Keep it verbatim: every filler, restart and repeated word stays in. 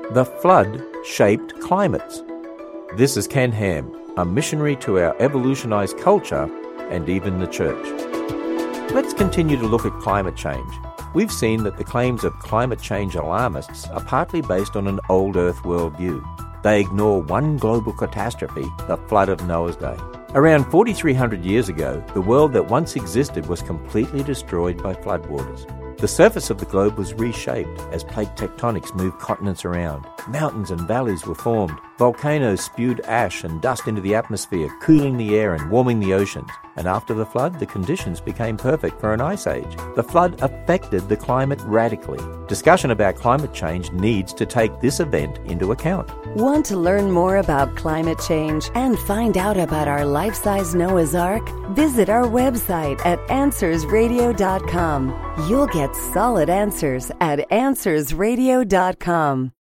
The flood shaped climates. This is Ken Ham, a missionary to our evolutionized culture and even the church. Let's continue to look at climate change. We've seen that the claims of climate change alarmists are partly based on an old Earth worldview. They ignore one global catastrophe, the flood of Noah's day. Around forty-three hundred years ago, the world that once existed was completely destroyed by floodwaters. The surface of the globe was reshaped as plate tectonics moved continents around. Mountains and valleys were formed. Volcanoes spewed ash and dust into the atmosphere, cooling the air and warming the oceans. And after the flood, the conditions became perfect for an ice age. The flood affected the climate radically. Discussion about climate change needs to take this event into account. Want to learn more about climate change and find out about our life-size Noah's Ark? Visit our website at answers radio dot com. You'll get solid answers at answers radio dot com.